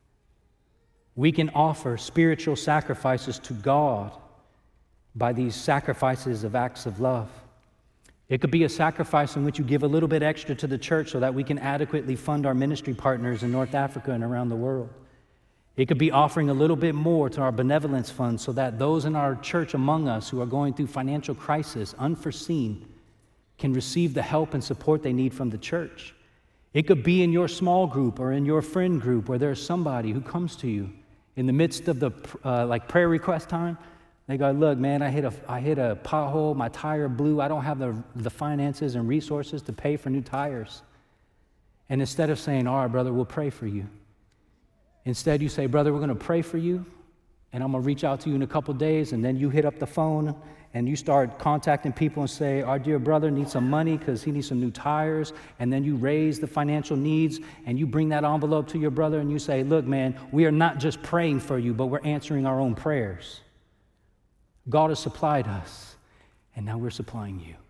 We can offer spiritual sacrifices to God by these sacrifices of acts of love. It could be a sacrifice in which you give a little bit extra to the church so that we can adequately fund our ministry partners in North Africa and around the world. It could be offering a little bit more to our benevolence fund so that those in our church among us who are going through financial crisis, unforeseen, can receive the help and support they need from the church. It could be in your small group or in your friend group where there's somebody who comes to you in the midst of the uh, like prayer request time. They go, look, man, I hit a I hit a pothole, my tire blew, I don't have the, the finances and resources to pay for new tires. And instead of saying, all right, brother, we'll pray for you. Instead, you say, brother, we're going to pray for you, and I'm going to reach out to you in a couple days, and then you hit up the phone, and you start contacting people and say, our dear brother needs some money because he needs some new tires, and then you raise the financial needs, and you bring that envelope to your brother, and you say, look, man, we are not just praying for you, but we're answering our own prayers. God has supplied us, and now we're supplying you.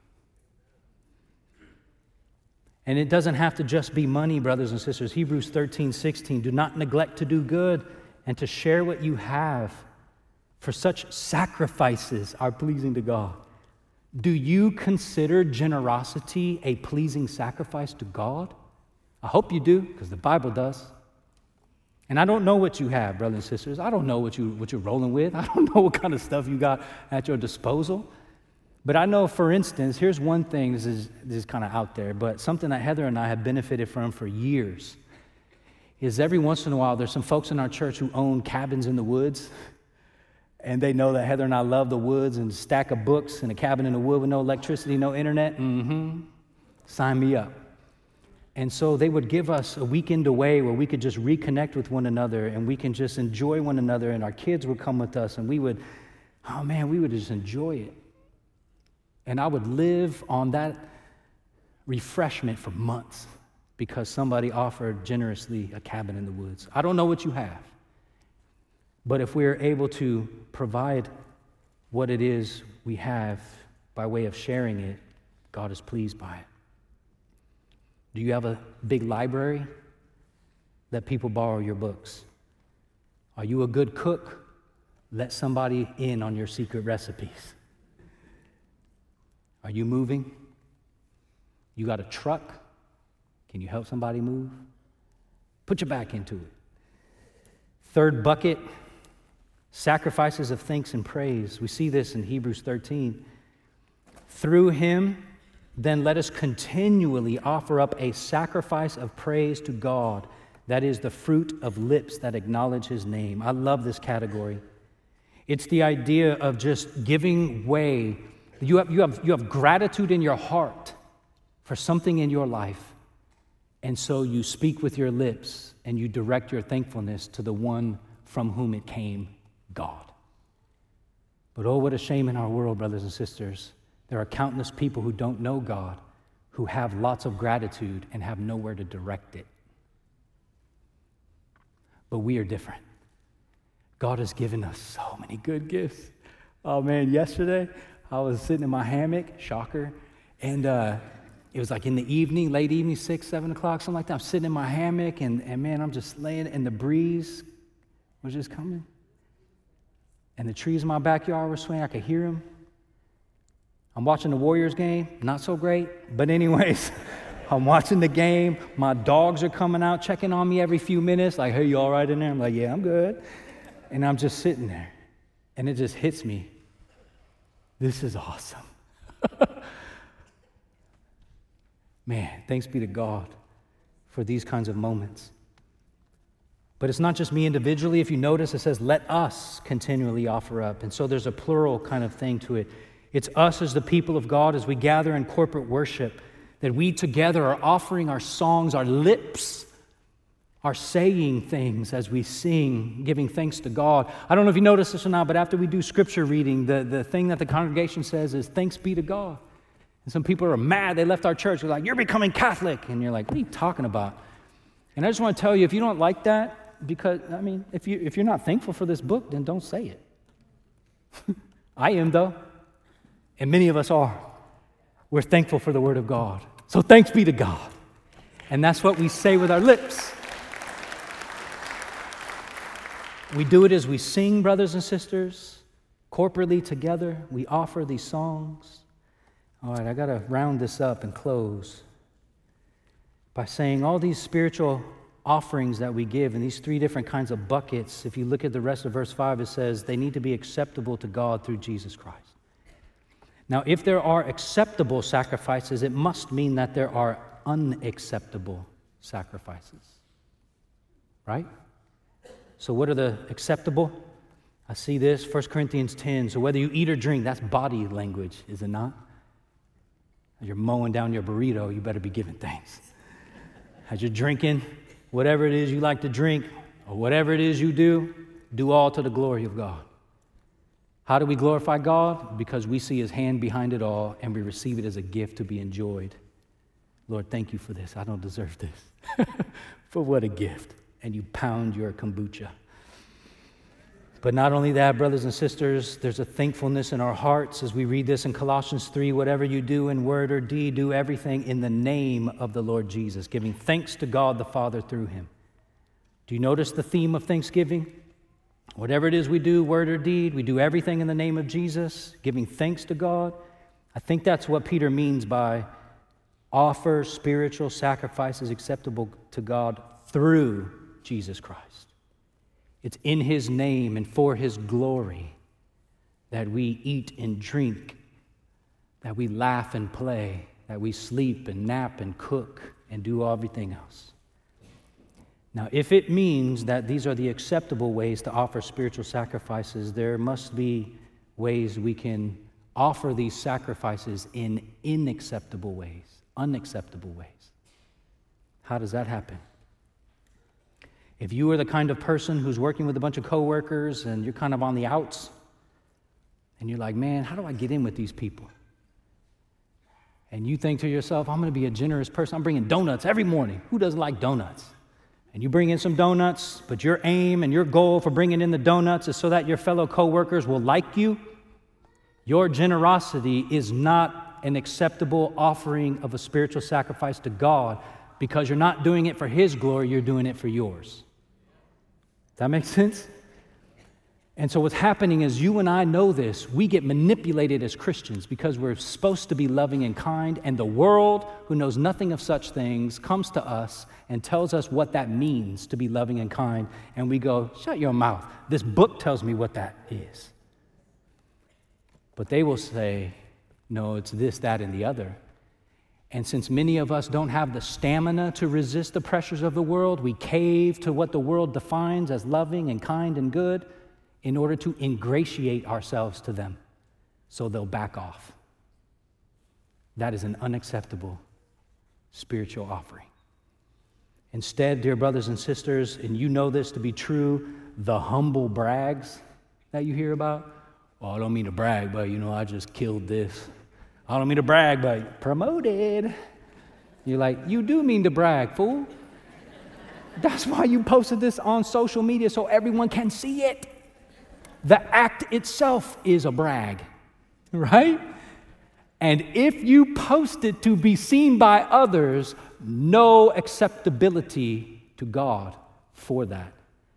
And it doesn't have to just be money, brothers and sisters. Hebrews thirteen sixteen, do not neglect to do good and to share what you have, for such sacrifices are pleasing to God. Do you consider generosity a pleasing sacrifice to God? I hope you do, because the Bible does. And I don't know what you have, brothers and sisters. I don't know what, you, what you're rolling with. I don't know what kind of stuff you got at your disposal. But I know, for instance, here's one thing, this is, this is kind of out there, but something that Heather and I have benefited from for years is every once in a while there's some folks in our church who own cabins in the woods, and they know that Heather and I love the woods, and a stack of books and a cabin in the wood with no electricity, no internet, mm-hmm, sign me up. And so they would give us a weekend away where we could just reconnect with one another, and we can just enjoy one another, and our kids would come with us, and we would, oh man, we would just enjoy it. And I would live on that refreshment for months because somebody offered generously a cabin in the woods. I don't know what you have, but if we're able to provide what it is we have by way of sharing it, God is pleased by it. Do you have a big library that people borrow your books? Are you a good cook? Let somebody in on your secret recipes. Are you moving? You got a truck? Can you help somebody move? Put your back into it. Third bucket, sacrifices of thanks and praise. We see this in Hebrews thirteen. Through him, then let us continually offer up a sacrifice of praise to God, that is the fruit of lips that acknowledge his name. I love this category. It's the idea of just giving way. You have, you have, you have gratitude in your heart for something in your life, and so you speak with your lips and you direct your thankfulness to the one from whom it came, God. But oh, what a shame in our world, brothers and sisters. There are countless people who don't know God, who have lots of gratitude and have nowhere to direct it. But we are different. God has given us so many good gifts. Oh man, yesterday I was sitting in my hammock, shocker, and uh, it was like in the evening, late evening, six, seven o'clock, something like that. I'm sitting in my hammock, and, and man, I'm just laying, and the breeze was just coming. And the trees in my backyard were swaying. I could hear them. I'm watching the Warriors game, not so great, but anyways, I'm watching the game. My dogs are coming out, checking on me every few minutes, like, hey, you all right in there? I'm like, yeah, I'm good. And I'm just sitting there, and it just hits me. This is awesome. Man, thanks be to God for these kinds of moments. But it's not just me individually. If you notice, it says, let us continually offer up. And so there's a plural kind of thing to it. It's us as the people of God, as we gather in corporate worship, that we together are offering our songs, our lips are saying things as we sing, giving thanks to God. I don't know if you noticed this or not, but after we do scripture reading, the, the thing that the congregation says is, thanks be to God. And some people are mad. They left our church. They're like, you're becoming Catholic. And you're like, what are you talking about? And I just want to tell you, if you don't like that, because, I mean, if, you, if you're not thankful for this book, then don't say it. I am, though. And many of us are. We're thankful for the Word of God. So thanks be to God. And that's what we say with our lips. We do it as we sing, brothers and sisters, corporately together. We offer these songs. All right, I got to round this up and close by saying all these spiritual offerings that we give in these three different kinds of buckets. If you look at the rest of verse five, it says they need to be acceptable to God through Jesus Christ. Now, if there are acceptable sacrifices, it must mean that there are unacceptable sacrifices. Right? So what are the acceptable? I see this, First Corinthians ten. So whether you eat or drink, that's body language, is it not? As you're mowing down your burrito, you better be giving thanks. As you're drinking, whatever it is you like to drink, or whatever it is you do, do all to the glory of God. How do we glorify God? Because we see his hand behind it all, and we receive it as a gift to be enjoyed. Lord, thank you for this. I don't deserve this. For what a gift. And you pound your kombucha. But not only that, brothers and sisters, there's a thankfulness in our hearts as we read this in Colossians three. Whatever you do in word or deed, do everything in the name of the Lord Jesus, giving thanks to God the Father through him. Do you notice the theme of Thanksgiving? Whatever it is we do, word or deed, we do everything in the name of Jesus, giving thanks to God. I think that's what Peter means by offer spiritual sacrifices acceptable to God through Jesus Christ. It's in his name and for his glory that we eat and drink, that we laugh and play, that we sleep and nap and cook and do everything else. Now, if it means that these are the acceptable ways to offer spiritual sacrifices, there must be ways we can offer these sacrifices in unacceptable ways, unacceptable ways. How does that happen? If you are the kind of person who's working with a bunch of coworkers and you're kind of on the outs, and you're like, man, how do I get in with these people? And you think to yourself, I'm going to be a generous person. I'm bringing donuts every morning. Who doesn't like donuts? And you bring in some donuts, but your aim and your goal for bringing in the donuts is so that your fellow coworkers will like you. Your generosity is not an acceptable offering of a spiritual sacrifice to God because you're not doing it for his glory, you're doing it for yours. That makes sense? And so what's happening is you and I know this. We get manipulated as Christians because we're supposed to be loving and kind, and the world, who knows nothing of such things, comes to us and tells us what that means to be loving and kind, and we go, shut your mouth. This book tells me what that is. But they will say, no, it's this, that, and the other. And since many of us don't have the stamina to resist the pressures of the world, we cave to what the world defines as loving and kind and good in order to ingratiate ourselves to them so they'll back off. That is an unacceptable spiritual offering. Instead, dear brothers and sisters, and you know this to be true, the humble brags that you hear about, well, I don't mean to brag, but you know, I just killed this. I don't mean to brag, but promoted. You're like, you do mean to brag, fool. That's why you posted this on social media so everyone can see it. The act itself is a brag, right? And if you post it to be seen by others, no acceptability to God for that.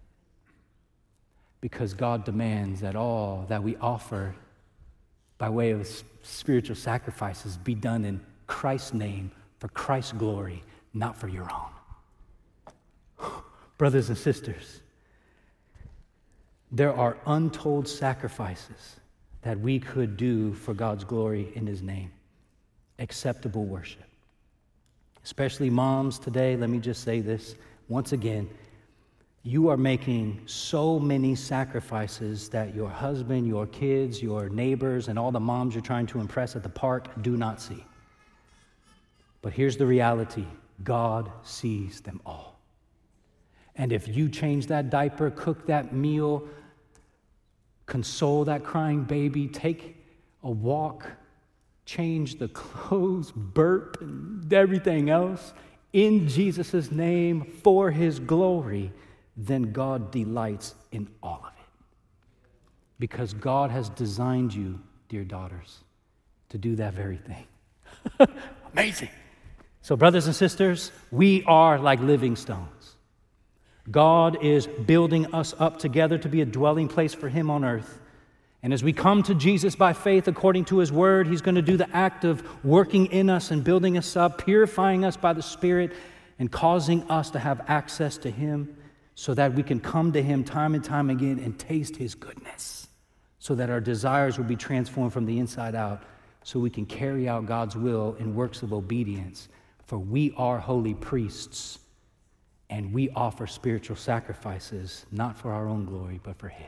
Because God demands that all that we offer by way of spiritual sacrifices be done in Christ's name, for Christ's glory, not for your own. Brothers and sisters, there are untold sacrifices that we could do for God's glory in His name. Acceptable worship. Especially moms today, let me just say this once again. You are making so many sacrifices that your husband, your kids, your neighbors, and all the moms you're trying to impress at the park do not see. But here's the reality. God sees them all. And if you change that diaper, cook that meal, console that crying baby, take a walk, change the clothes, burp, and everything else in Jesus' name for His glory, then God delights in all of it. Because God has designed you, dear daughters, to do that very thing. Amazing. So, brothers and sisters, we are like living stones. God is building us up together to be a dwelling place for Him on earth. And as we come to Jesus by faith according to His word, He's going to do the act of working in us and building us up, purifying us by the Spirit, and causing us to have access to Him so that we can come to Him time and time again and taste His goodness, so that our desires will be transformed from the inside out, so we can carry out God's will in works of obedience. For we are holy priests, and we offer spiritual sacrifices, not for our own glory, but for His.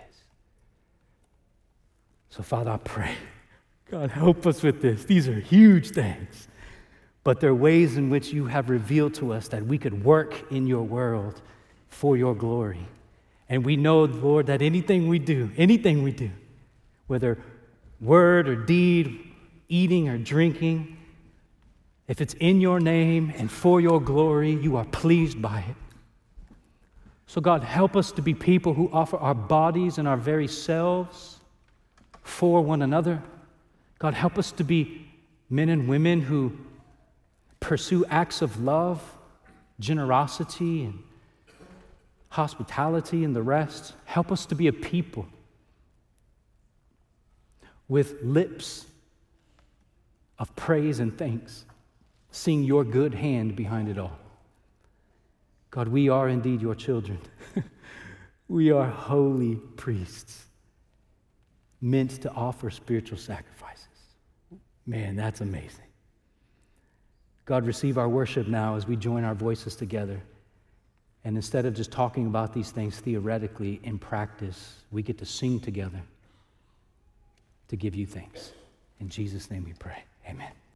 So, Father, I pray, God, help us with this. These are huge things, but they're ways in which You have revealed to us that we could work in Your world for Your glory. And we know, Lord, that anything we do, anything we do, whether word or deed, eating or drinking, if it's in Your name and for Your glory, You are pleased by it. So God, help us to be people who offer our bodies and our very selves for one another. God, help us to be men and women who pursue acts of love, generosity, and hospitality, and the rest. Help us to be a people with lips of praise and thanks, seeing Your good hand behind it all. God, we are indeed Your children. We are holy priests, meant to offer spiritual sacrifices. Man, that's amazing. God, receive our worship now as we join our voices together. And instead of just talking about these things theoretically, in practice, we get to sing together to give You thanks. In Jesus' name we pray. Amen.